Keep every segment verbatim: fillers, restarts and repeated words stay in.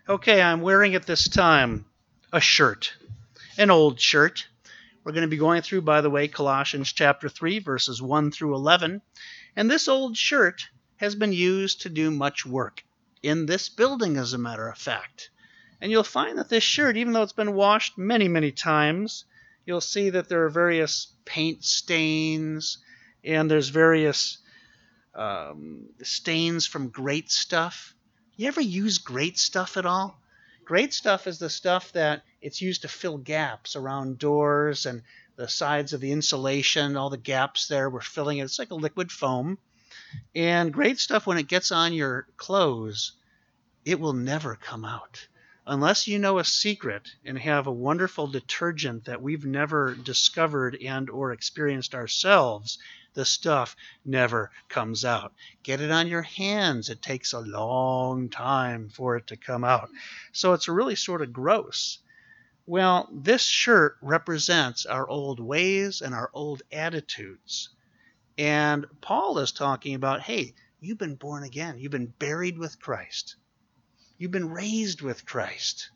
Okay, I'm wearing at this time a shirt, an old shirt. We're going to be going through, by the way, Colossians chapter three, verses one through eleven. And this old shirt has been used to do much work in this building, as a matter of fact. And you'll find that this shirt, even though it's been washed many, many times, you'll see that there are various paint stains, and there's various um, stains from Great Stuff. You ever use Great Stuff at all? Great Stuff is the stuff that it's used to fill gaps around doors and the sides of the insulation, all the gaps there, we're filling it. It's like a liquid foam. And Great Stuff, when it gets on your clothes, it will never come out. Unless you know a secret and have a wonderful detergent that we've never discovered and or experienced ourselves, the stuff never comes out. Get it on your hands. It takes a long time for it to come out. So it's really sort of gross. Well, this shirt represents our old ways and our old attitudes. And Paul is talking about, hey, you've been born again. You've been buried with Christ. You've been raised with Christ.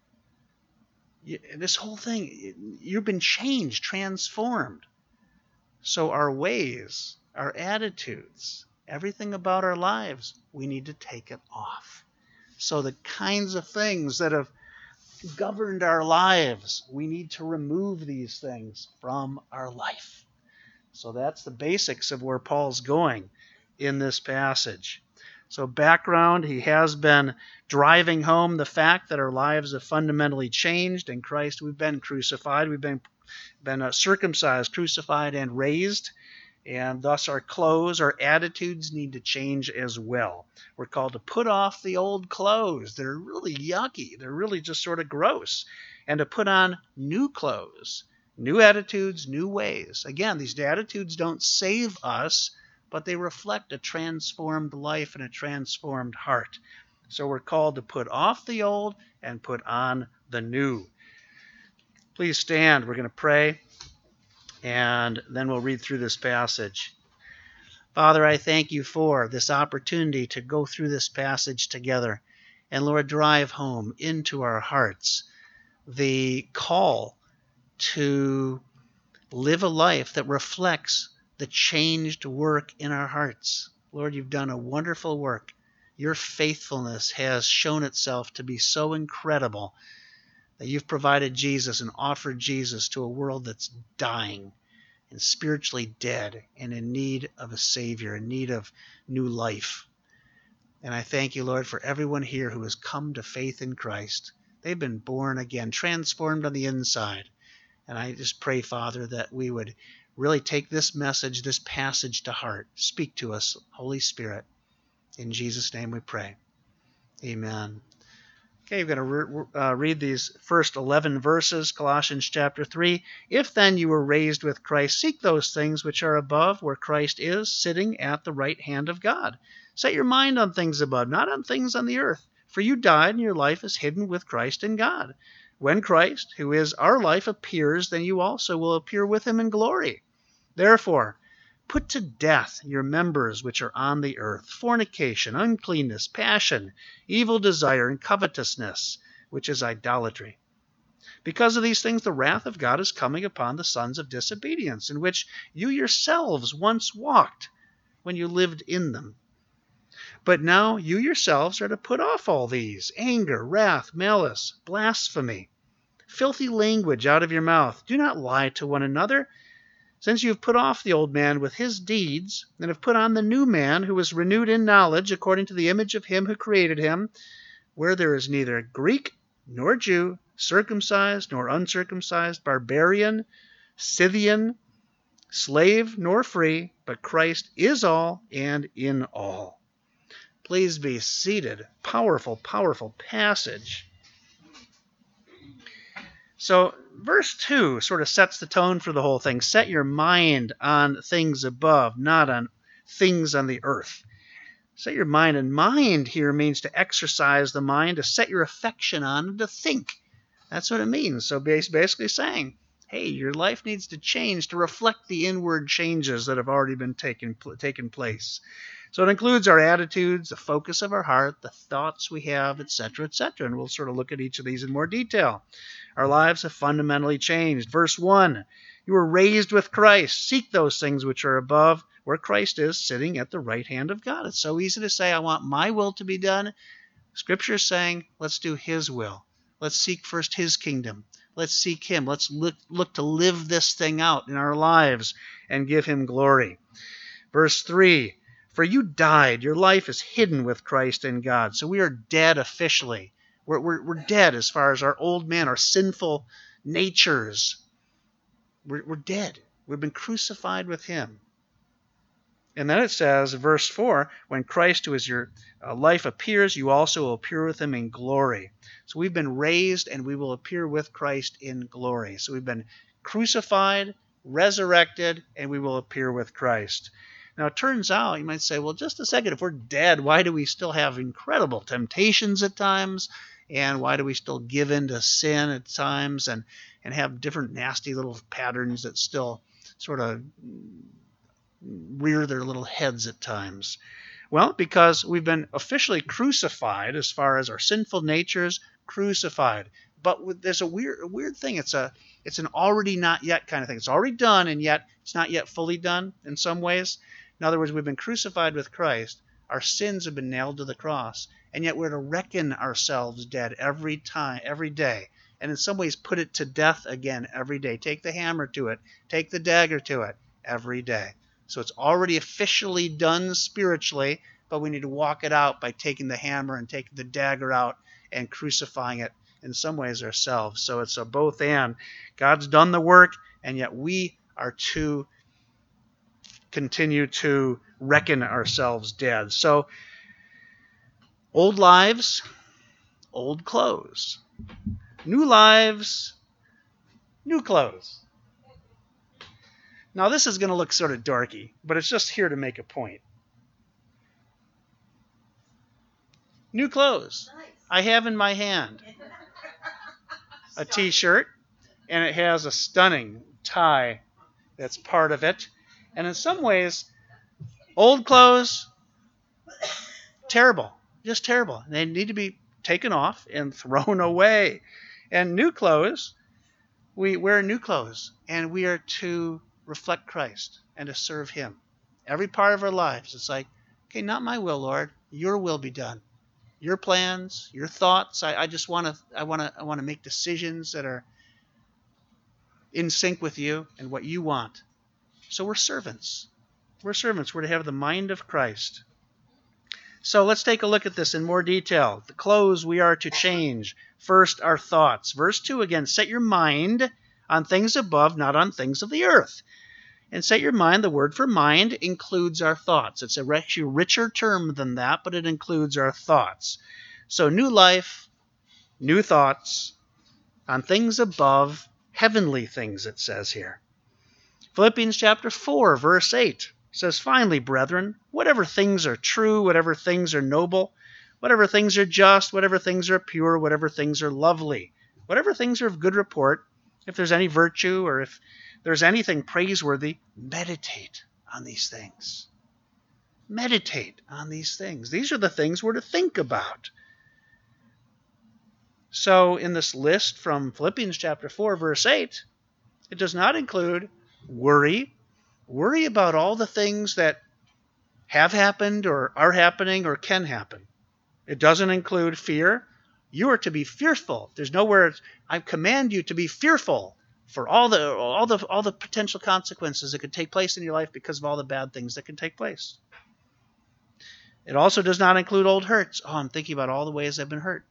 You, this whole thing, you've been changed, transformed. So our ways, our attitudes, everything about our lives, we need to take it off. So the kinds of things that have governed our lives, we need to remove these things from our life. So that's the basics of where Paul's going in this passage. So background, he has been driving home the fact that our lives have fundamentally changed. In Christ, we've been crucified. We've been, been uh, circumcised, crucified, and raised. And thus our clothes, our attitudes need to change as well. We're called to put off the old clothes. They're really yucky. They're really just sort of gross. And to put on new clothes, new attitudes, new ways. Again, these attitudes don't save us, but they reflect a transformed life and a transformed heart. So we're called to put off the old and put on the new. Please stand. We're going to pray, and then we'll read through this passage. Father, I thank you for this opportunity to go through this passage together. And Lord, drive home into our hearts the call to live a life that reflects the changed work in our hearts. Lord, you've done a wonderful work. Your faithfulness has shown itself to be so incredible that you've provided Jesus and offered Jesus to a world that's dying and spiritually dead and in need of a Savior, in need of new life. And I thank you, Lord, for everyone here who has come to faith in Christ. They've been born again, transformed on the inside. And I just pray, Father, that we would really take this message, this passage to heart. Speak to us, Holy Spirit. In Jesus' name we pray. Amen. Okay, we're going to re- uh, read these first eleven verses, Colossians chapter three. If then you were raised with Christ, seek those things which are above, where Christ is, sitting at the right hand of God. Set your mind on things above, not on things on the earth. For you died, and your life is hidden with Christ in God. When Christ, who is our life, appears, then you also will appear with him in glory. Therefore, put to death your members which are on the earth, fornication, uncleanness, passion, evil desire, and covetousness, which is idolatry. Because of these things the wrath of God is coming upon the sons of disobedience, in which you yourselves once walked when you lived in them. But now you yourselves are to put off all these: anger, wrath, malice, blasphemy, filthy language out of your mouth. Do not lie to one another, since you have put off the old man with his deeds, and have put on the new man, who is renewed in knowledge according to the image of him who created him, where there is neither Greek nor Jew, circumcised nor uncircumcised, barbarian, Scythian, slave nor free, but Christ is all and in all. Please be seated. Powerful, powerful passage. So verse two sort of sets the tone for the whole thing. Set your mind on things above, not on things on the earth. Set your mind, and mind here means to exercise the mind, to set your affection on, and to think. That's what it means. So basically saying, hey, your life needs to change to reflect the inward changes that have already been taken, taken place. So it includes our attitudes, the focus of our heart, the thoughts we have, et cetera, et cetera. And we'll sort of look at each of these in more detail. Our lives have fundamentally changed. Verse one, you were raised with Christ. Seek those things which are above, where Christ is sitting at the right hand of God. It's so easy to say, I want my will to be done. Scripture is saying, let's do his will. Let's seek first his kingdom. Let's seek him. Let's look, look to live this thing out in our lives and give him glory. Verse three, for you died. Your life is hidden with Christ in God. So we are dead officially. We're, we're, we're dead as far as our old man, our sinful natures. We're, we're dead. We've been crucified with him. And then it says, verse four, when Christ, who is your uh, life, appears, you also will appear with him in glory. So we've been raised and we will appear with Christ in glory. So we've been crucified, resurrected, and we will appear with Christ. Now, it turns out, you might say, well, just a second, if we're dead, why do we still have incredible temptations at times? And why do we still give in to sin at times and, and have different nasty little patterns that still sort of rear their little heads at times? Well, because we've been officially crucified as far as our sinful natures, crucified. But there's a weird, a weird thing. It's a, it's an already not yet kind of thing. It's already done, and yet it's not yet fully done in some ways. In other words, we've been crucified with Christ. Our sins have been nailed to the cross, and yet we're to reckon ourselves dead every time, every day, and in some ways put it to death again every day. Take the hammer to it. Take the dagger to it every day. So it's already officially done spiritually, but we need to walk it out by taking the hammer and taking the dagger out and crucifying it in some ways ourselves. So it's a both and. God's done the work, and yet we are to continue to reckon ourselves dead. So old lives, old clothes. New lives, new clothes. Now this is going to look sort of dorky, but it's just here to make a point. New clothes. Nice. I have in my hand a t-shirt, and it has a stunning tie that's part of it. And in some ways, old clothes, terrible, just terrible. They need to be taken off and thrown away. And new clothes, we wear new clothes, and we are to reflect Christ and to serve him. Every part of our lives, it's like, okay, not my will, Lord, your will be done. Your plans, your thoughts. I, I just want to, I want to, I want to make decisions that are in sync with you and what you want. So we're servants. We're servants. We're to have the mind of Christ. So let's take a look at this in more detail. The clothes we are to change. First, our thoughts. Verse two again, set your mind on things above, not on things of the earth. And set your mind, the word for mind includes our thoughts. It's a actually richer term than that, but it includes our thoughts. So new life, new thoughts on things above, heavenly things, it says here. Philippians chapter four, verse eight says, finally, brethren, whatever things are true, whatever things are noble, whatever things are just, whatever things are pure, whatever things are lovely, whatever things are of good report, if there's any virtue or if there's anything praiseworthy, meditate on these things. Meditate on these things. These are the things we're to think about. So in this list from Philippians chapter four, verse eight, it does not include worry. Worry about all the things that have happened or are happening or can happen. It doesn't include fear. You are to be fearful. There's nowhere, I command you to be fearful for all the all the all the potential consequences that could take place in your life because of all the bad things that can take place. It also does not include old hurts. Oh, I'm thinking about all the ways I've been hurt.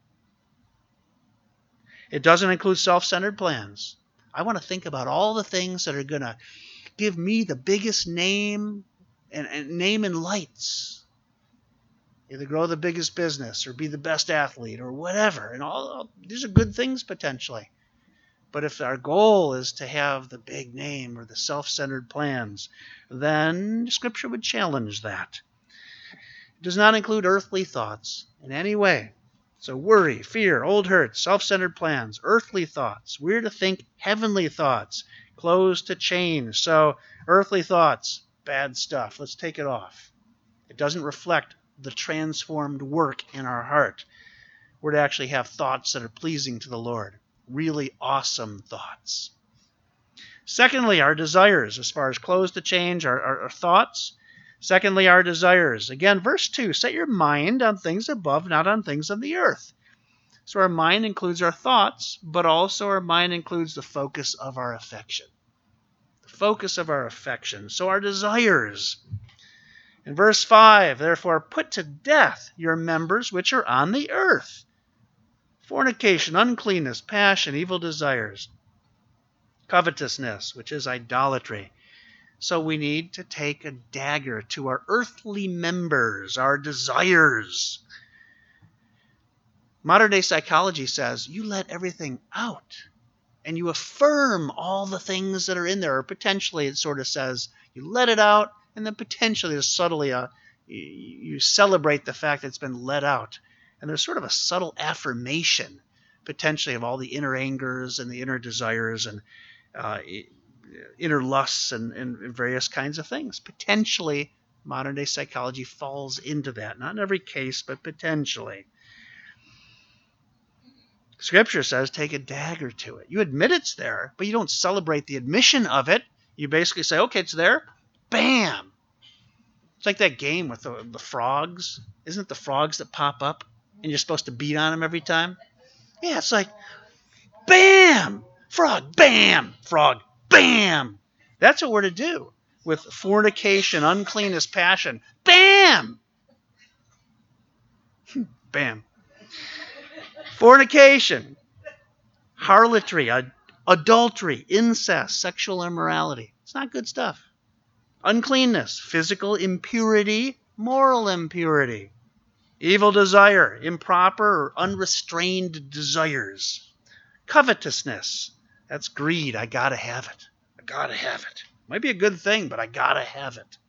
It doesn't include self-centered plans. I want to think about all the things that are going to give me the biggest name and, and name in lights. Either grow the biggest business or be the best athlete or whatever. And all, all these are good things potentially. But if our goal is to have the big name or the self-centered plans, then Scripture would challenge that. It does not include earthly thoughts in any way. So worry, fear, old hurts, self-centered plans, earthly thoughts. We're to think heavenly thoughts, closed to change. So earthly thoughts, bad stuff. Let's take it off. It doesn't reflect the transformed work in our heart. We're to actually have thoughts that are pleasing to the Lord. Really awesome thoughts. Secondly, our desires, as far as closed to change, our, our, our thoughts. Secondly, our desires. Again, verse two, set your mind on things above, not on things on the earth. So our mind includes our thoughts, but also our mind includes the focus of our affection. The focus of our affection. So our desires. In verse five, therefore, put to death your members which are on the earth. Fornication, uncleanness, passion, evil desires, covetousness, which is idolatry. So we need to take a dagger to our earthly members, our desires. Modern day psychology says you let everything out and you affirm all the things that are in there. Or potentially it sort of says you let it out and then potentially subtly uh, you celebrate the fact that it's been let out. And there's sort of a subtle affirmation potentially of all the inner angers and the inner desires and uh, inner lusts and, and various kinds of things. Potentially, modern-day psychology falls into that. Not in every case, but potentially. Scripture says take a dagger to it. You admit it's there, but you don't celebrate the admission of it. You basically say, okay, it's there. Bam! It's like that game with the, the frogs. Isn't it the frogs that pop up and you're supposed to beat on them every time? Yeah, it's like, bam! Frog, bam! Frog, bam! That's what we're to do with fornication, uncleanness, passion. Bam! Bam. Fornication, harlotry, ad- adultery, incest, sexual immorality. It's not good stuff. Uncleanness, physical impurity, moral impurity. Evil desire, improper or unrestrained desires. Covetousness, that's greed. I gotta have it. I gotta have it. Might be a good thing, but I gotta have it.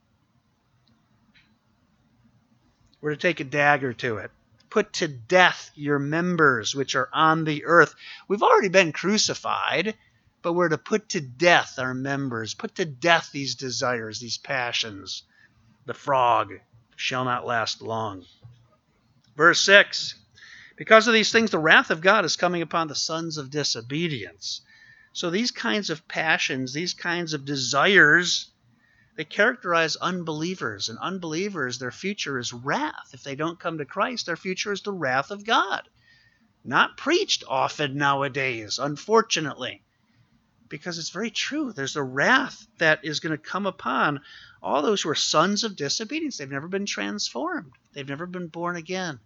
We're to take a dagger to it. Put to death your members which are on the earth. We've already been crucified, but we're to put to death our members. Put to death these desires, these passions. The frog shall not last long. Verse six, because of these things the wrath of God is coming upon the sons of disobedience. So these kinds of passions, these kinds of desires, they characterize unbelievers. And unbelievers, their future is wrath. If they don't come to Christ, their future is the wrath of God. Not preached often nowadays, unfortunately. Because it's very true. There's a wrath that is going to come upon all those who are sons of disobedience. They've never been transformed. They've never been born again.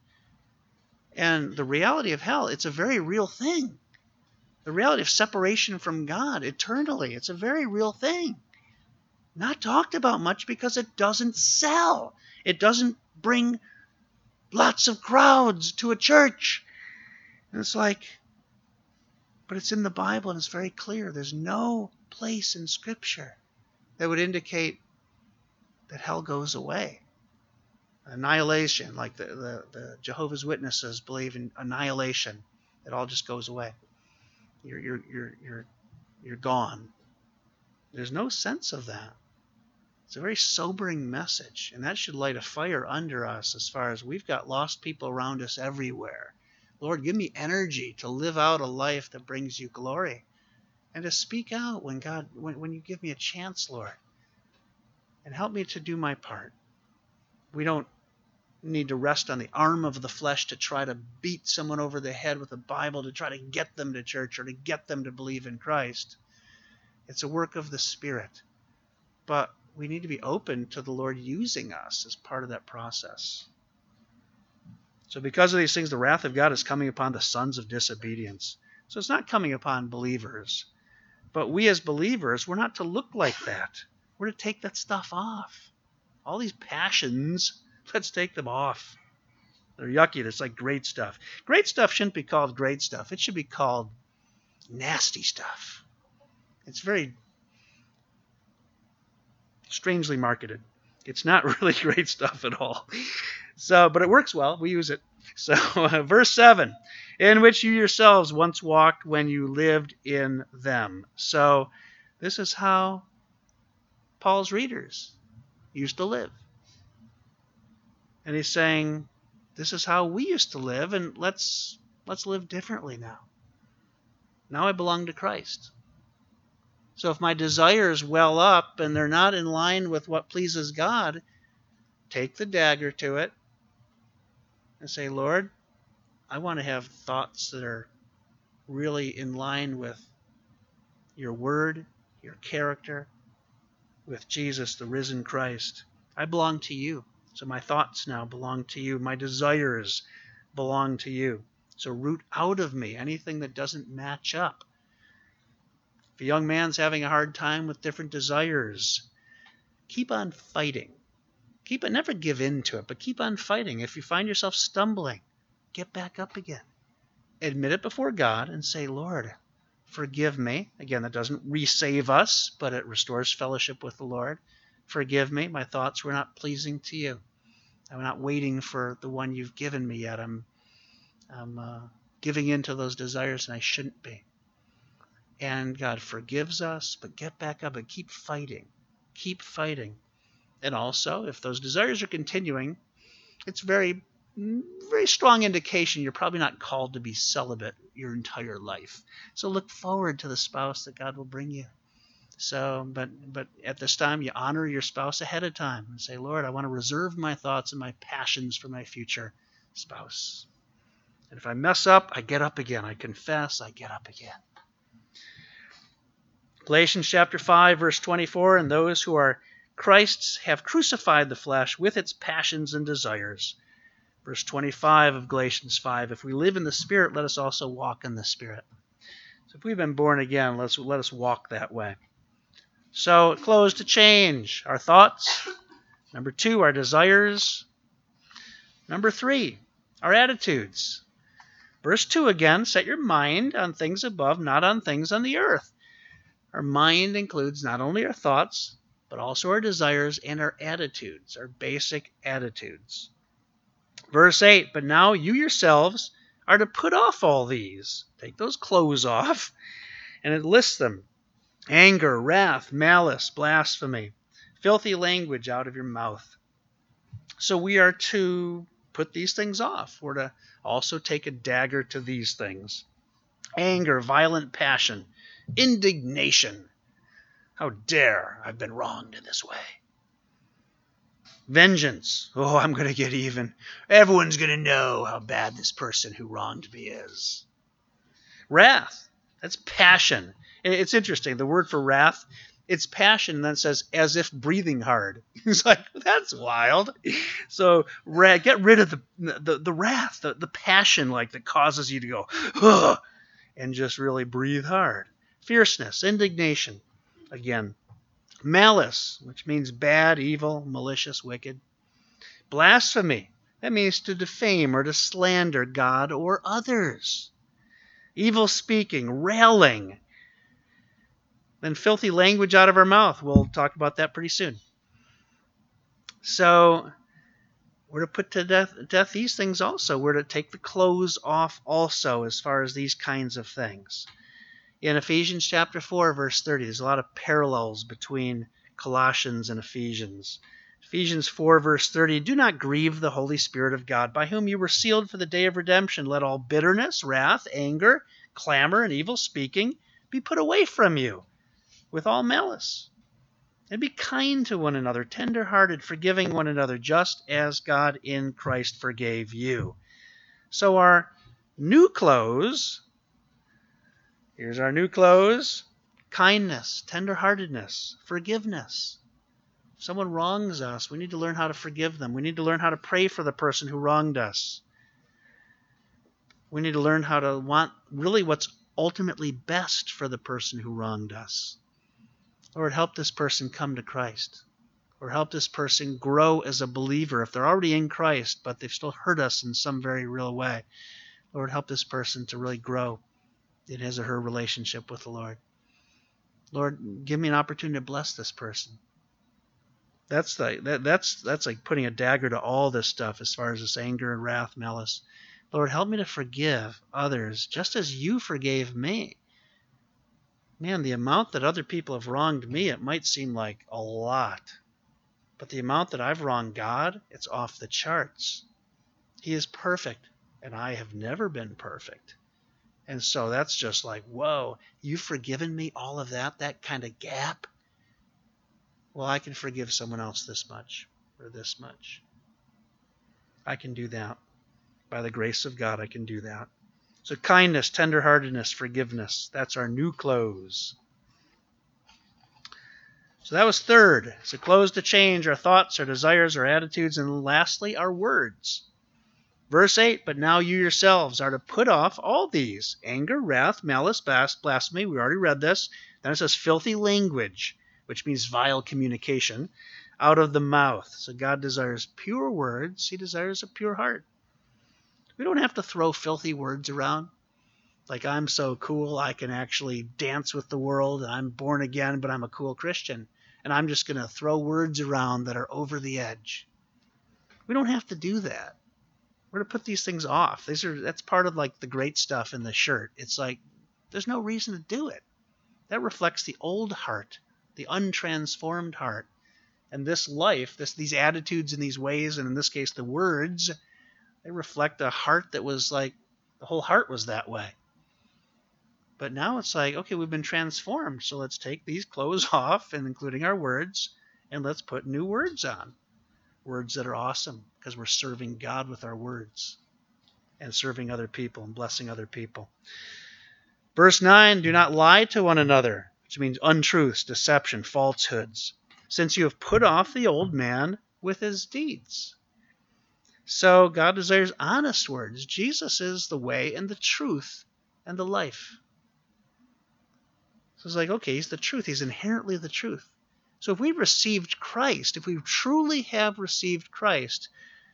And the reality of hell, it's a very real thing. The reality of separation from God eternally, it's a very real thing. Not talked about much because it doesn't sell. It doesn't bring lots of crowds to a church. And it's like, but it's in the Bible and it's very clear. There's no place in Scripture that would indicate that hell goes away. Annihilation, like the, the, the Jehovah's Witnesses believe in annihilation. It all just goes away. You're, you're, you're, you're, you're gone. There's no sense of that. It's a very sobering message, and that should light a fire under us as far as we've got lost people around us everywhere. Lord, give me energy to live out a life that brings you glory and to speak out when God, when, when you give me a chance, Lord, and help me to do my part. We don't need to rest on the arm of the flesh to try to beat someone over the head with a Bible to try to get them to church or to get them to believe in Christ. It's a work of the Spirit. But we need to be open to the Lord using us as part of that process. So because of these things, the wrath of God is coming upon the sons of disobedience. So it's not coming upon believers. But we as believers, we're not to look like that. We're to take that stuff off. All these passions, let's take them off. They're yucky. It's like great stuff. Great stuff shouldn't be called great stuff. It should be called nasty stuff. It's very strangely marketed. It's not really great stuff at all. So, but it works well. We use it. So, uh, verse seven, in which you yourselves once walked when you lived in them. So, this is how Paul's readers used to live. And he's saying, this is how we used to live, and let's let's live differently now. Now I belong to Christ. So if my desires well up and they're not in line with what pleases God, take the dagger to it and say, Lord, I want to have thoughts that are really in line with your word, your character, with Jesus, the risen Christ. I belong to you. So my thoughts now belong to you. My desires belong to you. So root out of me anything that doesn't match up. If a young man's having a hard time with different desires, keep on fighting. Keep it, never give in to it, but keep on fighting. If you find yourself stumbling, get back up again. Admit it before God and say, Lord, forgive me. Again, that doesn't resave us, but it restores fellowship with the Lord. Forgive me. My thoughts were not pleasing to you. I'm not waiting for the one you've given me yet. I'm, I'm uh, giving in to those desires, and I shouldn't be. And God forgives us, but get back up and keep fighting. Keep fighting. And also, if those desires are continuing, it's very, very strong indication you're probably not called to be celibate your entire life. So look forward to the spouse that God will bring you. So, but but at this time, you honor your spouse ahead of time and say, Lord, I want to reserve my thoughts and my passions for my future spouse. And if I mess up, I get up again. I confess, I get up again. Galatians chapter five, verse twenty-four, and those who are Christ's have crucified the flesh with its passions and desires. Verse twenty-five of Galatians five, if we live in the Spirit, let us also walk in the Spirit. So if we've been born again, let's let us walk that way. So, close to change. Our thoughts. Number two, our desires. Number three, our attitudes. Verse two again, set your mind on things above, not on things on the earth. Our mind includes not only our thoughts, but also our desires and our attitudes, our basic attitudes. Verse eight, but now you yourselves are to put off all these. Take those clothes off, and it lists them. Anger, wrath, malice, blasphemy, filthy language out of your mouth. So we are to put these things off. We're to also take a dagger to these things. Anger, violent passion, indignation. How dare I've been wronged in this way. Vengeance. Oh, I'm going to get even. Everyone's going to know how bad this person who wronged me is. Wrath. That's passion. It's interesting. The word for wrath, it's passion, and then it says, as if breathing hard. It's like, that's wild. So get rid of the the, the wrath, the, the passion like that causes you to go, ugh, and just really breathe hard. Fierceness, indignation. Again, malice, which means bad, evil, malicious, wicked. Blasphemy, that means to defame or to slander God or others. Evil speaking, railing. Then filthy language out of our mouth. We'll talk about that pretty soon. So we're to put to death, death these things also. We're to take the clothes off also as far as these kinds of things. In Ephesians chapter four, verse thirty, there's a lot of parallels between Colossians and Ephesians. Ephesians four, verse thirty, do not grieve the Holy Spirit of God, by whom you were sealed for the day of redemption. Let all bitterness, wrath, anger, clamor, and evil speaking be put away from you, with all malice. And be kind to one another, tender-hearted, forgiving one another, just as God in Christ forgave you. So our new clothes, here's our new clothes, kindness, tender-heartedness, forgiveness. If someone wrongs us, we need to learn how to forgive them. We need to learn how to pray for the person who wronged us. We need to learn how to want really what's ultimately best for the person who wronged us. Lord, help this person come to Christ. Or help this person grow as a believer if they're already in Christ, but they've still hurt us in some very real way. Lord, help this person to really grow in his or her relationship with the Lord. Lord, give me an opportunity to bless this person. That's like that, that's that's like putting a dagger to all this stuff as far as this anger and wrath, malice. Lord, help me to forgive others just as you forgave me. Man, the amount that other people have wronged me, it might seem like a lot. But the amount that I've wronged God, it's off the charts. He is perfect, and I have never been perfect. And so that's just like, whoa, you've forgiven me all of that, that kind of gap? Well, I can forgive someone else this much or this much. I can do that. By the grace of God, I can do that. So kindness, tenderheartedness, forgiveness, that's our new clothes. So that was third. So clothes to change our thoughts, our desires, our attitudes, and lastly, our words. Verse eight, but now you yourselves are to put off all these: anger, wrath, malice, blasphemy. We already read this. Then it says filthy language, which means vile communication, out of the mouth. So God desires pure words. He desires a pure heart. We don't have to throw filthy words around. Like, I'm so cool, I can actually dance with the world, and I'm born again, but I'm a cool Christian. And I'm just going to throw words around that are over the edge. We don't have to do that. We're to put these things off. These are that's part of like the great stuff in the shirt. It's like there's no reason to do it. That reflects the old heart, the untransformed heart. And this life, this these attitudes and these ways, and in this case the words, they reflect a heart that was like, the whole heart was that way. But now it's like, okay, we've been transformed, so let's take these clothes off, and including our words, and let's put new words on. Words that are awesome, because we're serving God with our words and serving other people and blessing other people. Verse nine, do not lie to one another, which means untruths, deception, falsehoods, since you have put off the old man with his deeds. So God desires honest words. Jesus is the way and the truth and the life. So it's like, okay, he's the truth. He's inherently the truth. So if we've received Christ, if we truly have received Christ,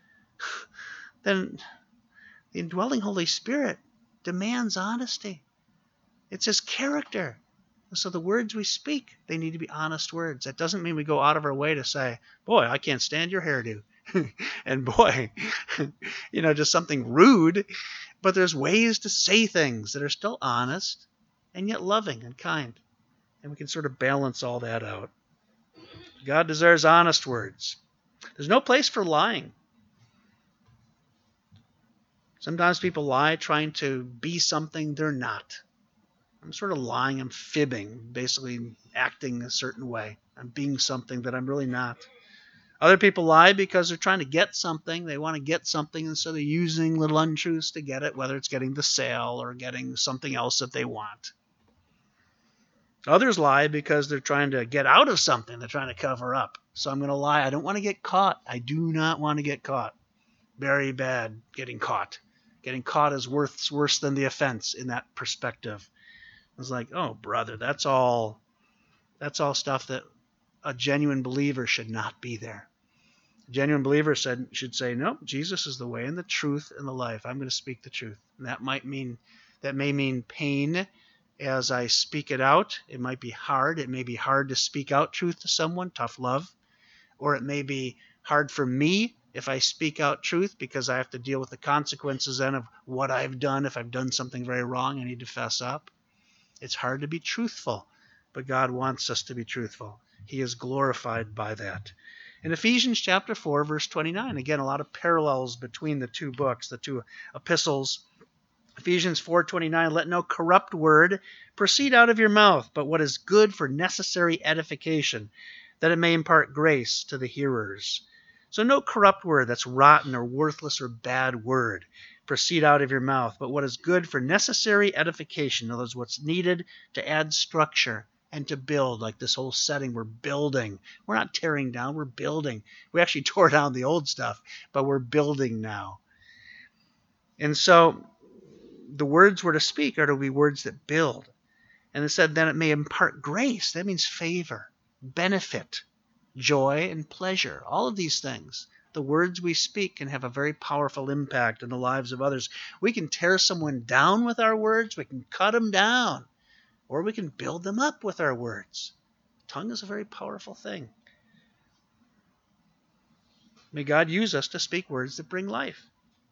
then the indwelling Holy Spirit demands honesty. It's his character. So the words we speak, they need to be honest words. That doesn't mean we go out of our way to say, boy, I can't stand your hairdo. And boy, you know, just something rude. But there's ways to say things that are still honest and yet loving and kind. And we can sort of balance all that out. God desires honest words. There's no place for lying. Sometimes people lie trying to be something they're not. I'm sort of lying, I'm fibbing, basically acting a certain way. I'm being something that I'm really not. Other people lie because they're trying to get something. They want to get something, and so they're using little untruths to get it, whether it's getting the sale or getting something else that they want. Others lie because they're trying to get out of something. They're trying to cover up. So I'm going to lie. I don't want to get caught. I do not want to get caught. Very bad getting caught. Getting caught is worse, worse than the offense in that perspective. It's like, oh, brother, that's all, that's all stuff that a genuine believer should not be there. A genuine believer said, should say, no, Jesus is the way and the truth and the life. I'm going to speak the truth. And that might mean, that may mean pain as I speak it out. It might be hard. It may be hard to speak out truth to someone, tough love. Or it may be hard for me if I speak out truth because I have to deal with the consequences then of what I've done. If I've done something very wrong, I need to fess up. It's hard to be truthful, but God wants us to be truthful. He is glorified by that. In Ephesians chapter four, verse twenty-nine, again, a lot of parallels between the two books, the two epistles. Ephesians four twenty-nine, let no corrupt word proceed out of your mouth, but what is good for necessary edification, that it may impart grace to the hearers. So no corrupt word that's rotten or worthless or bad word proceed out of your mouth, but what is good for necessary edification. In other words, what's needed to add structure and to build, like this whole setting, we're building. We're not tearing down, we're building. We actually tore down the old stuff, but we're building now. And so the words we're to speak are to be words that build. And it said, then it may impart grace. That means favor, benefit, joy, and pleasure. All of these things. The words we speak can have a very powerful impact in the lives of others. We can tear someone down with our words. We can cut them down. Or we can build them up with our words. Tongue is a very powerful thing. May God use us to speak words that bring life.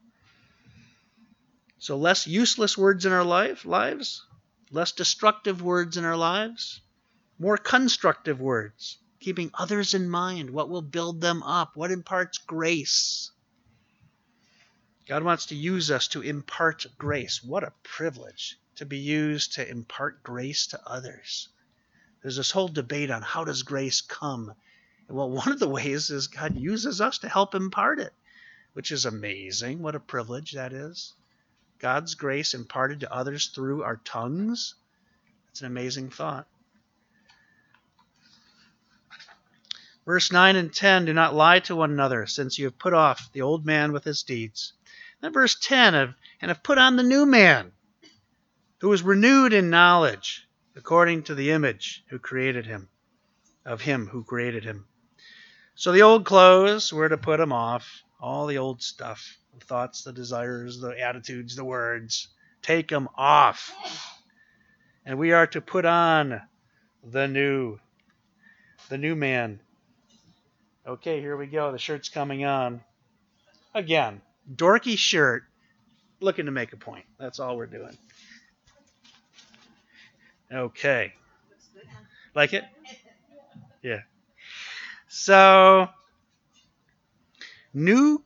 So less useless words in our life, lives, less destructive words in our lives, more constructive words, keeping others in mind, what will build them up, what imparts grace. God wants to use us to impart grace. What a privilege to be used to impart grace to others. There's this whole debate on how does grace come. Well, one of the ways is God uses us to help impart it, which is amazing. What a privilege that is. God's grace imparted to others through our tongues. It's an amazing thought. Verse nine and ten, do not lie to one another, since you have put off the old man with his deeds. Then verse ten, and have put on the new man, who is renewed in knowledge, according to the image who created him, of him who created him. So the old clothes, we're to put them off, all the old stuff. The thoughts, the desires, the attitudes, the words. Take them off. And we are to put on the new, the new man. Okay, here we go. The shirt's coming on. Again, dorky shirt, looking to make a point. That's all we're doing. Okay. Like it? Yeah. So, new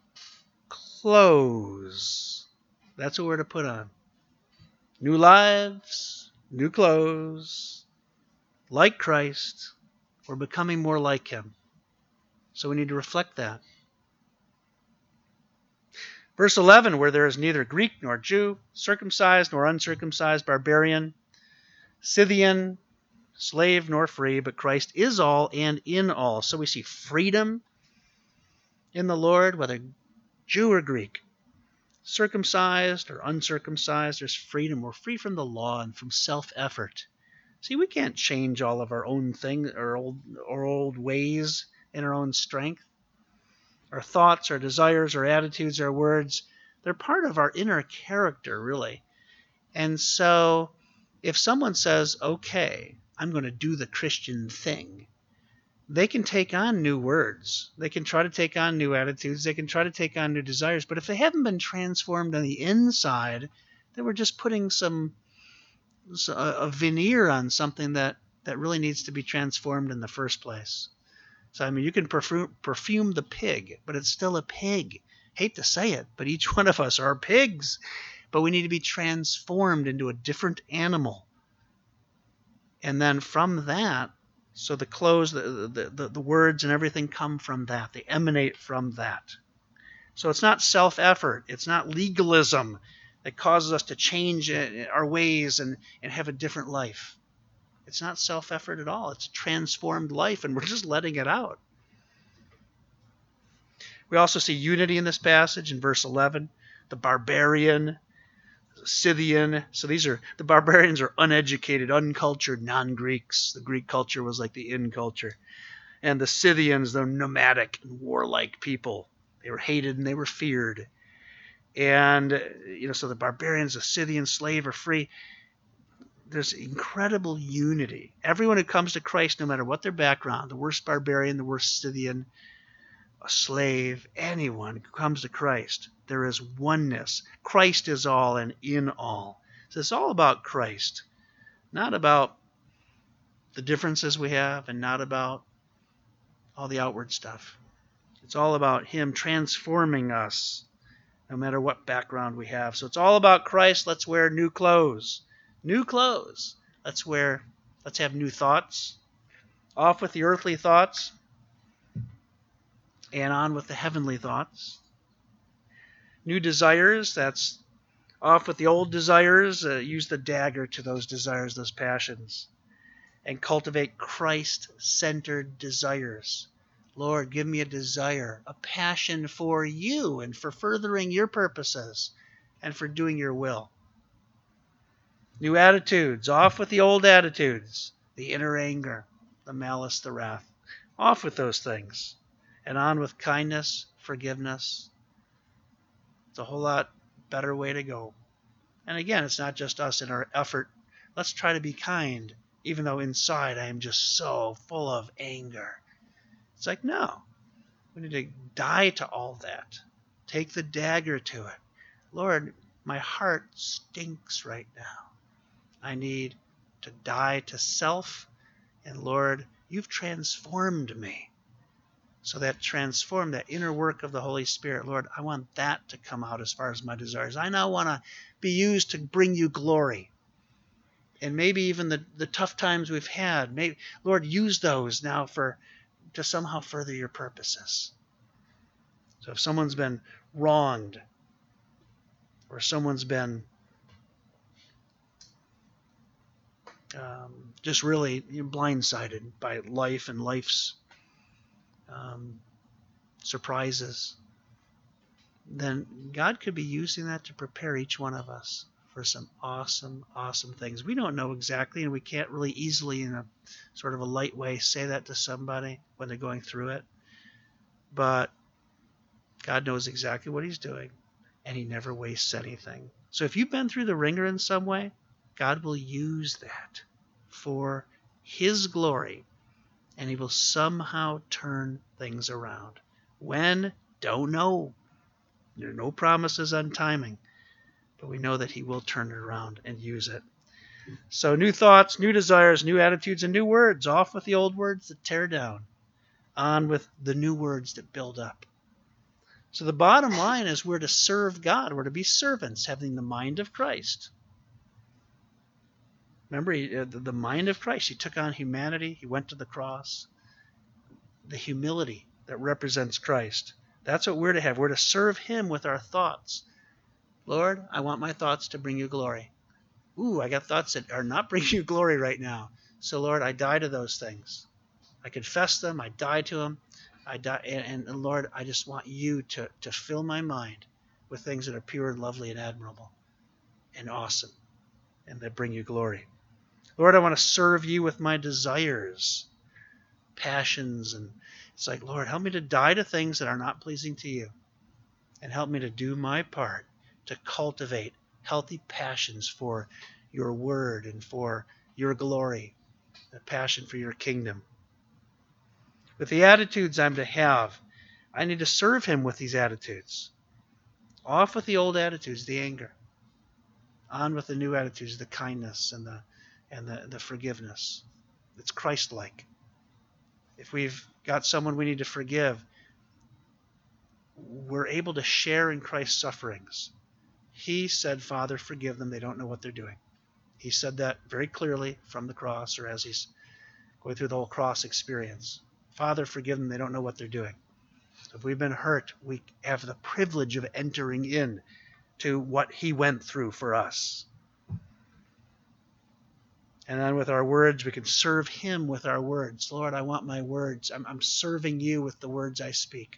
clothes. That's what we're to put on. New lives, new clothes, like Christ. We're becoming more like him. So we need to reflect that. Verse eleven, where there is neither Greek nor Jew, circumcised nor uncircumcised, barbarian, Scythian, slave nor free, but Christ is all and in all. So we see freedom in the Lord, whether Jew or Greek, circumcised or uncircumcised, there's freedom. We're free from the law and from self-effort. See, we can't change all of our own things, our old, our old ways in our own strength. Our thoughts, our desires, our attitudes, our words, they're part of our inner character, really. And so if someone says, okay, I'm going to do the Christian thing, they can take on new words. They can try to take on new attitudes. They can try to take on new desires. But if they haven't been transformed on the inside, then we're just putting some a veneer on something that, that really needs to be transformed in the first place. So, I mean, you can perfume, perfume the pig, but it's still a pig. Hate to say it, but each one of us are pigs. But we need to be transformed into a different animal. And then from that, so the clothes, the, the, the, the words and everything come from that. They emanate from that. So it's not self-effort. It's not legalism that causes us to change our ways and, and have a different life. It's not self-effort at all. It's a transformed life, and we're just letting it out. We also see unity in this passage in verse eleven. The barbarian, the Scythian. So these are, the barbarians are uneducated, uncultured non-Greeks. The Greek culture was like the in culture. And the Scythians, they're nomadic and warlike people. They were hated and they were feared. And, you know, so the barbarians, the Scythian, slave or free, there's incredible unity. Everyone who comes to Christ, no matter what their background, the worst barbarian, the worst Scythian, a slave, anyone who comes to Christ, there is oneness. Christ is all and in all. So it's all about Christ, not about the differences we have and not about all the outward stuff. It's all about him transforming us, no matter what background we have. So it's all about Christ. Let's wear new clothes. New clothes. Let's wear, let's have new thoughts. Off with the earthly thoughts and on with the heavenly thoughts. New desires, that's off with the old desires. Uh, use the dagger to those desires, those passions. And cultivate Christ-centered desires. Lord, give me a desire, a passion for you and for furthering your purposes and for doing your will. New attitudes. Off with the old attitudes. The inner anger, the malice, the wrath. Off with those things. And on with kindness, forgiveness. It's a whole lot better way to go. And again, it's not just us in our effort. Let's try to be kind, even though inside I am just so full of anger. It's like, no. We need to die to all that. Take the dagger to it. Lord, my heart stinks right now. I need to die to self. And Lord, you've transformed me. So that transform, that inner work of the Holy Spirit, Lord, I want that to come out as far as my desires. I now want to be used to bring you glory. And maybe even the, the tough times we've had, maybe, Lord, use those now for to somehow further your purposes. So if someone's been wronged, or someone's been um, just really blindsided by life and life's um, surprises, then God could be using that to prepare each one of us for some awesome, awesome things. We don't know exactly, and we can't really easily, in a sort of a light way, say that to somebody when they're going through it. But God knows exactly what he's doing, and he never wastes anything. So if you've been through the ringer in some way, God will use that for his glory, and he will somehow turn things around. When? Don't know. There are no promises on timing, but we know that he will turn it around and use it. So new thoughts, new desires, new attitudes, and new words. Off with the old words that tear down. On with the new words that build up. So the bottom line is we're to serve God. We're to be servants, having the mind of Christ. Remember, he, uh, the mind of Christ. He took on humanity. He went to the cross. The humility that represents Christ. That's what we're to have. We're to serve him with our thoughts. Lord, I want my thoughts to bring you glory. Ooh, I got thoughts that are not bringing you glory right now. So, Lord, I die to those things. I confess them. I die to them. I die, and, and Lord, I just want you to, to fill my mind with things that are pure and lovely and admirable and awesome and that bring you glory. Lord, I want to serve you with my desires, passions, and it's like, Lord, help me to die to things that are not pleasing to you, and help me to do my part to cultivate healthy passions for your word and for your glory, a passion for your kingdom. With the attitudes I'm to have, I need to serve him with these attitudes. Off with the old attitudes, the anger. On with the new attitudes, the kindness and the and the, the forgiveness. It's Christ-like. If we've got someone we need to forgive, we're able to share in Christ's sufferings. He said, Father, forgive them. They don't know what they're doing. He said that very clearly from the cross, or as he's going through the whole cross experience. Father, forgive them. They don't know what they're doing. So if we've been hurt, we have the privilege of entering in to what he went through for us. And then with our words, we can serve him with our words. Lord, I want my words. I'm, I'm serving you with the words I speak.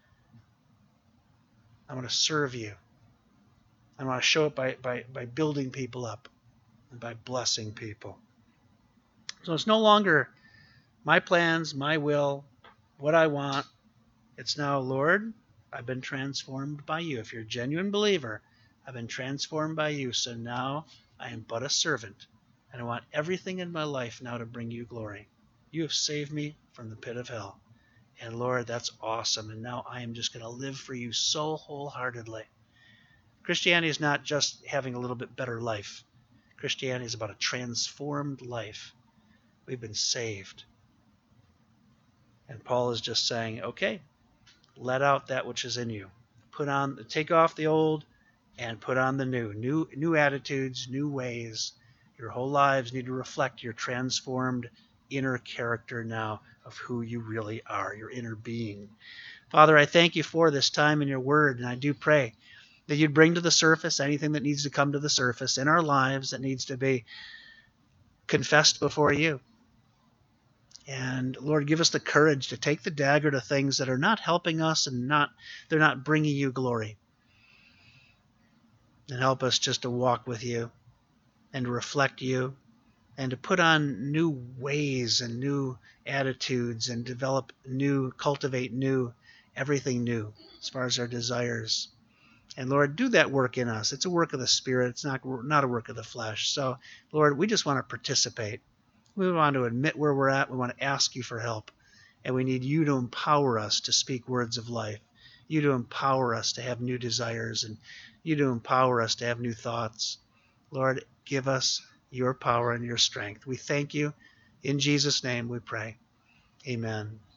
I want to serve you. I want to show it by, by, by building people up and by blessing people. So it's no longer my plans, my will, what I want. It's now, Lord, I've been transformed by you. If you're a genuine believer, I've been transformed by you. So now I am but a servant. And I want everything in my life now to bring you glory. You have saved me from the pit of hell. And Lord, that's awesome. And now I am just going to live for you so wholeheartedly. Christianity is not just having a little bit better life. Christianity is about a transformed life. We've been saved. And Paul is just saying, okay, let out that which is in you. Put on, take off the old and put on the new. New, new attitudes, new ways. Your whole lives need to reflect your transformed inner character now of who you really are, your inner being. Father, I thank you for this time in your word, and I do pray that you'd bring to the surface anything that needs to come to the surface in our lives that needs to be confessed before you. And Lord, give us the courage to take the dagger to things that are not helping us and not they're not bringing you glory. And help us just to walk with you and to reflect you and to put on new ways and new attitudes and develop new, cultivate new, everything new as far as our desires. And Lord, do that work in us. It's a work of the Spirit. It's not, not a work of the flesh. So, Lord, we just want to participate. We want to admit where we're at. We want to ask you for help. And we need you to empower us to speak words of life, you to empower us to have new desires, and you to empower us to have new thoughts. Lord, give us your power and your strength. We thank you. In Jesus' name we pray. Amen.